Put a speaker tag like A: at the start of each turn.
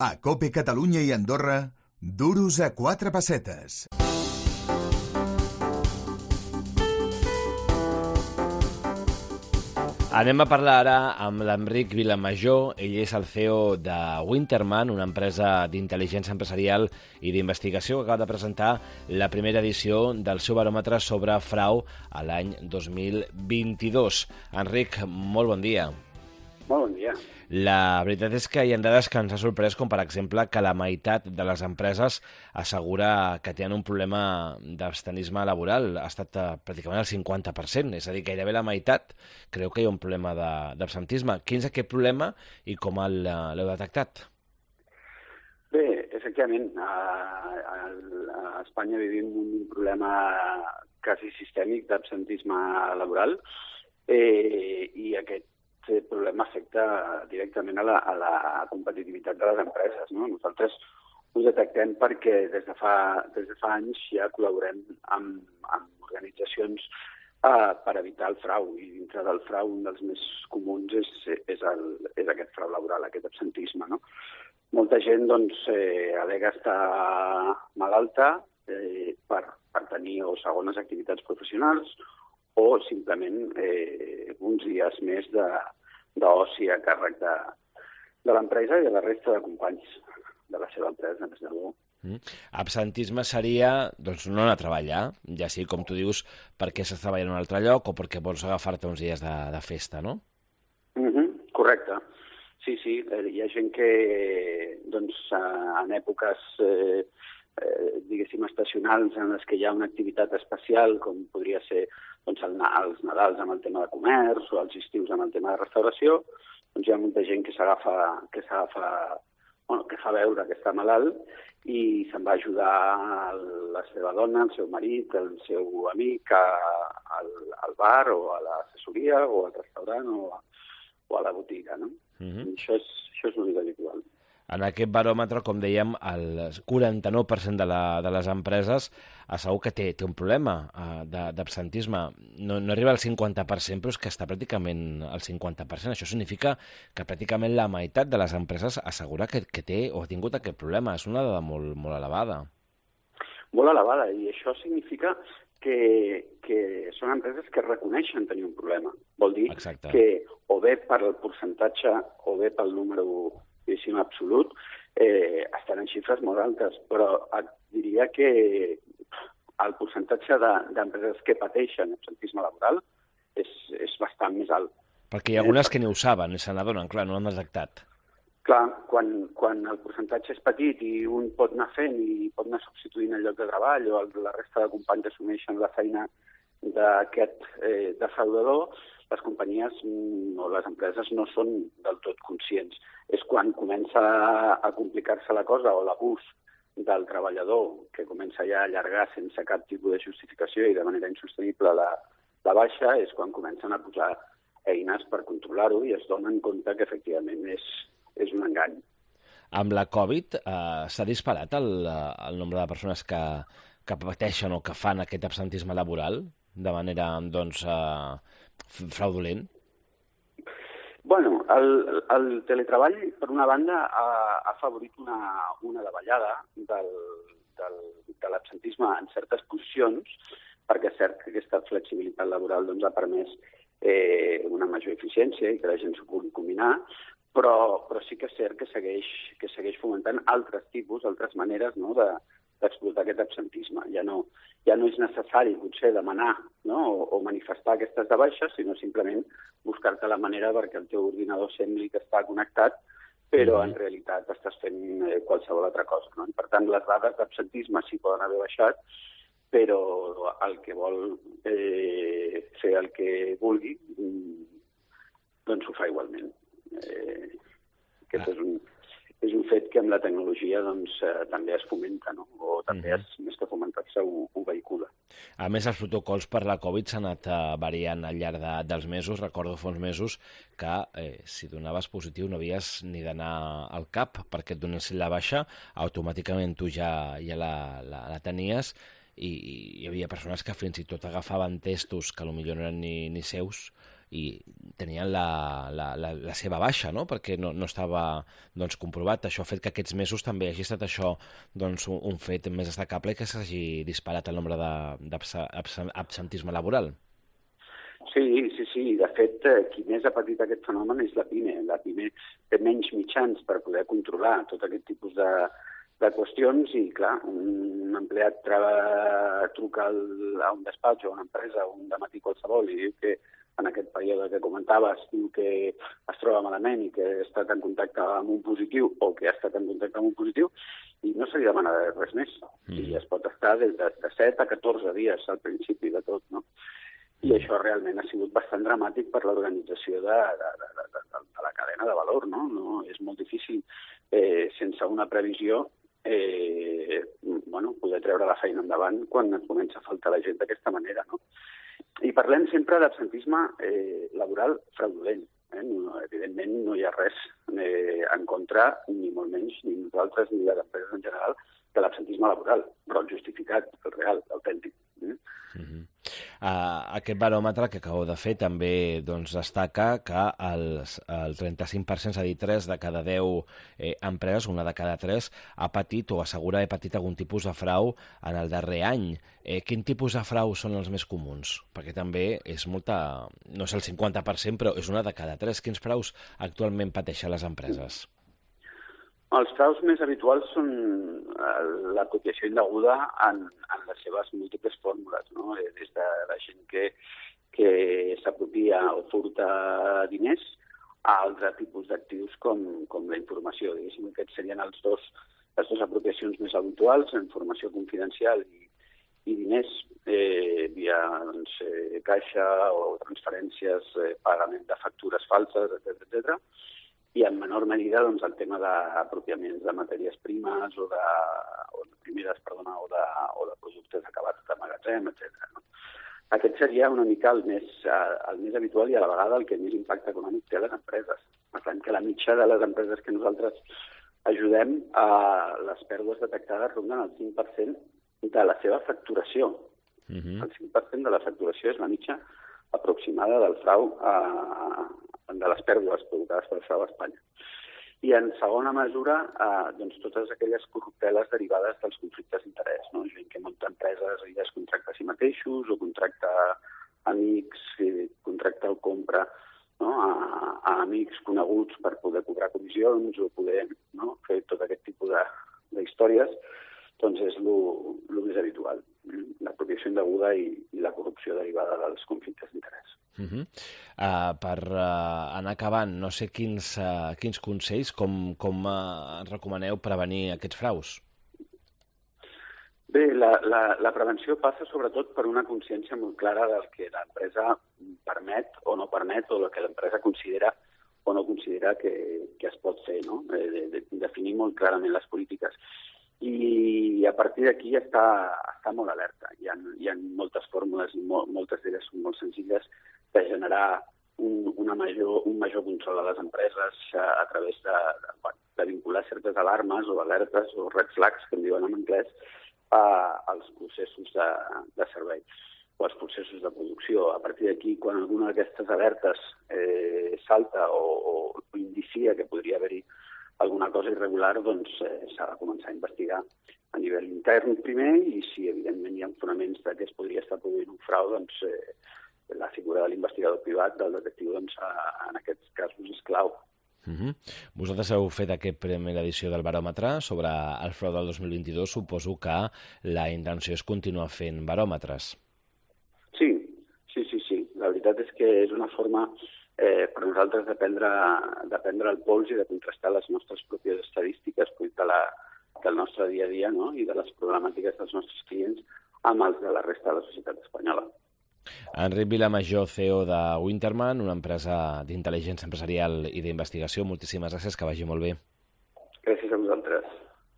A: A COPE Catalunya i Andorra, duros a 4 pessetes.
B: Anem a parlar ara amb l'Enric Vilamajor. Ell és el CEO de Winterman, una empresa d'intel·ligència empresarial i d'investigació que acaba de presentar la primera edició del seu baròmetre sobre frau a l'any 2022. Enric, molt bon dia.
C: Molt bon dia.
B: La veritat és que hi ha dades que ens ha sorprès, com per exemple que la meitat de les empreses assegura que tenen un problema d'abstenisme laboral. Ha estat pràcticament el 50%, és a dir, gairebé la meitat creu que hi ha un problema d'absentisme. Quin és aquest problema i com l'heu detectat?
C: Bé, efectivament, a Espanya vivim un problema quasi sistèmic d'absentisme laboral i aquest problema afecta directament a la competitivitat de les empreses, no? Nosaltres ho detectem perquè des de fa anys ja col·laborem amb organitzacions per evitar el frau, i dintre del frau un dels més comuns és aquest frau laboral, aquest absentisme, no? Molta gent al·lega estar malalta per tenir o segones activitats professionals o simplement uns dies més d'oci a càrrec de l'empresa i de la resta de companys de la seva empresa, des de luego.
B: Absentisme seria no anar a treballar, ja sigui, com tu dius, perquè s'està treballant en un altre lloc o perquè vols agafar-te uns dies de festa, no?
C: Correcte. Sí, hi ha gent que en èpoques diguéssim, estacionals en les que hi ha una activitat especial, com podria ser els Nadals amb el tema de comerç o els estius amb el tema de restauració, hi ha molta gent que fa veure que està malalt i se'n va ajudar la seva dona, el seu marit, el seu amic al bar o a l'assessoria o al restaurant o a la botiga, no? Això és l'únic habitual.
B: En aquest baròmetre, com dèiem, el 49% de les empreses segur que té un problema d'absentisme. No arriba al 50%, però és que està pràcticament al 50%. Això significa que pràcticament la meitat de les empreses assegura que té o ha tingut aquest problema. És una dada molt, molt elevada.
C: Molt elevada, i això significa que són empreses que reconeixen tenir un problema. Vol dir que o bé per el percentatge o bé pel número absolut, estan en xifres molt altes, però et diria que el percentatge d'empreses que pateixen absentisme laboral és bastant més alt.
B: Perquè hi ha algunes que ni ho saben, ni se n'adonen, clar, no ho han detectat.
C: Clar, quan el percentatge és petit i un pot anar fent i pot anar substituint el lloc de treball o la resta de companys assumeixen la feina d'aquest defraudador, les companyies o les empreses no són del tot conscients. És quan comença a complicar-se la cosa o l'abús del treballador, que comença ja a allargar sense cap tipus de justificació i de manera insostenible la baixa, és quan comencen a posar eines per controlar-ho i es donen compte que efectivament és un engany.
B: Amb la Covid s'ha disparat el nombre de persones que pateixen o que fan aquest absentisme laboral de manera, fraudulent?
C: Bueno, el teletreball, per una banda, ha afavorit una davallada de l'absentisme en certes posicions, perquè és cert que aquesta flexibilitat laboral ha permès una major eficiència i que la gent s'ho pugui combinar, però sí que és cert que segueix fomentant altres maneres d'explotar aquest absentisme. Ja no és necessari, potser, demanar o manifestar aquestes de baixes, sinó simplement buscar-te la manera perquè el teu ordinador sembli que està connectat, però en realitat estàs fent qualsevol altra cosa. No? Per tant, les dades d'absentisme sí poden haver baixat, però el que vol fer el que vulgui, doncs ho fa igualment. Aquest és un fet que amb la tecnologia també es fomenta, no? O també més que fomentar-se ho vehicula.
B: A més, els protocols per la Covid s'han anat variant al llarg dels mesos. Recordo fa uns mesos que si donaves positiu no havies ni d'anar al CAP perquè et donessin la baixa, automàticament tu ja la tenies i hi havia persones que fins i tot agafaven testos que potser no eren ni seus i tenien la seva baixa, no? Perquè no estava comprovat. Això ha fet que aquests mesos també hagi estat això un fet més destacable que s'hagi disparat el nombre d'absentisme laboral.
C: Sí. De fet, qui més ha patit aquest fenomen és la PIME. La PIME té menys mitjans per poder controlar tot aquest tipus de qüestions i, clar, un empleat truca a un despatx o a una empresa un dematí qualsevol i diu que en aquest període que comentaves diu que es troba malament i que ha estat en contacte amb un positiu o que ha estat en contacte amb un positiu i no se li demana res més. I es pot estar des de 7 a 14 dies al principi de tot, no? I això realment ha sigut bastant dramàtic per l'organització de la cadena de valor, no? És molt difícil, sense una previsió, poder treure la feina endavant quan et comença a faltar la gent d'aquesta manera, no? I parlem sempre d'absentisme laboral fraudulent. Evidentment no hi ha res en contra, ni molt menys, ni nosaltres ni les empreses en general, de l'absentisme laboral, però el justificat, el real, l'autèntic.
B: Aquest baròmetre que acabeu de fer també destaca que el 35%, és a dir, 3 de cada 10 empreses, una de cada 3, ha patit o assegura haver patit algun tipus de frau en el darrer any. Quin tipus de frau són els més comuns? Perquè també és molta, no és el 50%, però és una de cada 3. Quins fraus actualment pateixen les empreses?
C: Els fraus més habituals són l'apropiació indeguda en les seves múltiples fórmules, no? Des de la gent que s'apropia o furta diners a altres tipus d'actius com la informació. Diguéssim, aquests serien les dues apropiacions més habituals, la informació confidencial i diners via caixa o transferències, pagament de factures falses, etc. I en menor medida el tema d'apropiaments de matèries primes o de productes acabats de magatzem, etc. Aquest seria una mica el més habitual i a la vegada el que més impacte econòmic té a les empreses. Per tant, que la mitja de les empreses que nosaltres ajudem, les pèrdues detectades ronden el 5% de la seva facturació. El 5% de la facturació és la mitja aproximada del frau de les pèrdues provocades pel frau a Espanya. I en segona mesura, totes aquelles corrupteles derivades dels conflictes d'interès, no? Gent que munta empreses i es contracta a si mateixos o contracta amics, contracta o compra a amics coneguts per poder cobrar comissions o poder fer tot aquest tipus d'històries, doncs és el més habitual, l'apropiació indeguda i la corrupció derivada dels conflictes d'interès.
B: Per anar acabant, no sé quins consells, com recomaneu prevenir aquests fraus?
C: Bé, la prevenció passa sobretot per una consciència molt clara del que l'empresa permet o no permet o el que l'empresa considera o no considera que es pot fer, no? Definir molt clarament les polítiques. I a partir d'aquí està molt alerta. Hi ha moltes fórmules i moltes d'elles són molt senzilles de generar un major control a les empreses a través de vincular certes alarmes o alertes o red flags, que en diuen en anglès, als processos de servei o als processos de producció. A partir d'aquí, quan alguna d'aquestes alertes salta o indicia que podria haver-hi alguna cosa irregular, doncs s'ha de començar a investigar a nivell intern primer i si evidentment hi ha fonaments que es podria estar produint un frau, doncs la figura de l'investigador privat, del detectiu, doncs en aquests casos és clau.
B: Vosaltres heu fet aquesta primera edició del baròmetre sobre el frau del 2022. Suposo que la intenció és continuar fent baròmetres. Sí.
C: La veritat és que és una forma per nosaltres de prendre el pols i de contrastar les nostres pròpies estadístiques del nostre dia a dia, no? I de les problemàtiques dels nostres clients amb els de la resta de la societat espanyola.
B: Enric Vilamajor, CEO de Winterman, una empresa d'intel·ligència empresarial i d'investigació. Moltíssimes gràcies, que vagi molt bé.
C: Gràcies a vosaltres.